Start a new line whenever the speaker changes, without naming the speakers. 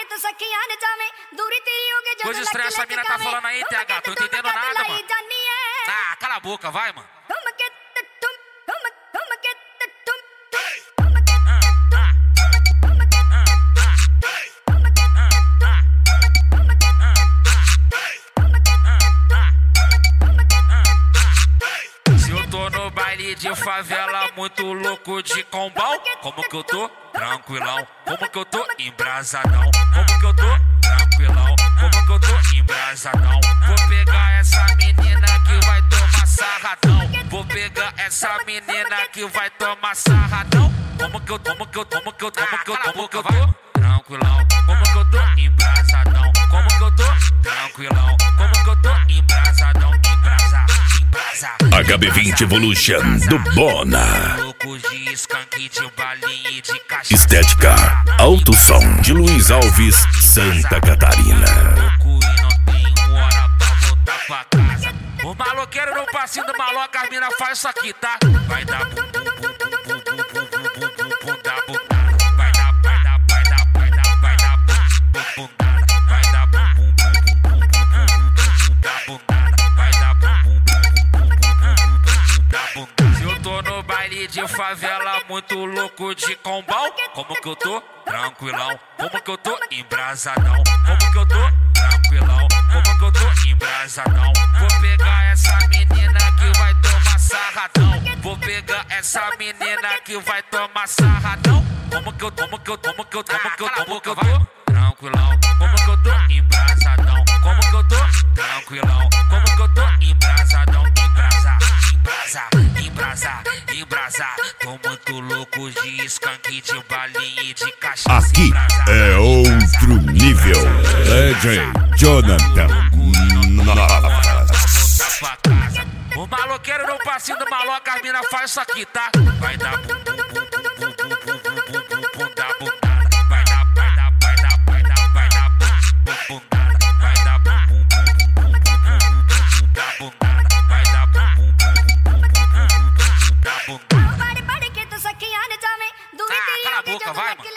Coisa estranha essa mina tá falando aí, TH, tô entendendo nada, mano. Ah, cala a boca, vai, mano. Se eu tô no baile de favela, muito louco de combão, como que eu tô? Tranquilão. Como que eu tô? Embrasadão. Como que eu tô? Tranquilão. Como que eu tô? Embrasadão. Vou pegar essa menina que vai tomar sarradão. Vou pegar essa menina que vai tomar sarradão. Como que eu tô? Tranquilão. Como que eu tô? Embrasadão. Como que eu tô? Tranquilão. Como que eu tô? Embrasadão. Embrasa.
HB20 Evolution do Bona. Estética, alto som de Luiz Alves, Santa Catarina.
O maloqueiro no passinho do maloca, as mina faz isso aqui, tá? Vai dar bum bum bum bum bum bum bum bum da bundada. Vai dar bum bum bundada. Vai dar bum bum bum bum bum bum da bundada. Vai dar bum bum bum bum bum da bundada. Se eu tô no baile de favela, muito louco de combão, como que eu tô? Tranquilão. Como que eu tô? Embrasadão. Como que eu tô? Tranquilão. Como que eu tô? Embrasadão. Vou pegar essa menina que vai tomar sarradão. Vou pegar essa menina que vai tomar sarradão. Como que eu tô? Tranquilão. Como que eu tô? Embrasadão. Como que eu tô? Tranquilão. Como que eu tô? Embrasadão. Embrasa. Tô muito louco de skunk, de balinha e de cachaça.
Aqui é outro nível. DJ Jonathan.
O maloqueiro no passinho do maloca, as mina faz isso aqui, tá? Vai dar bum bum bum bum bum bum bum bum da bundada. Vai dar bum bundada. Vai dar bum bum bum bum bum bum da bundada. Vai dar bum bum bum bum bum da bundada. Ah, cala a boca, vai, mano.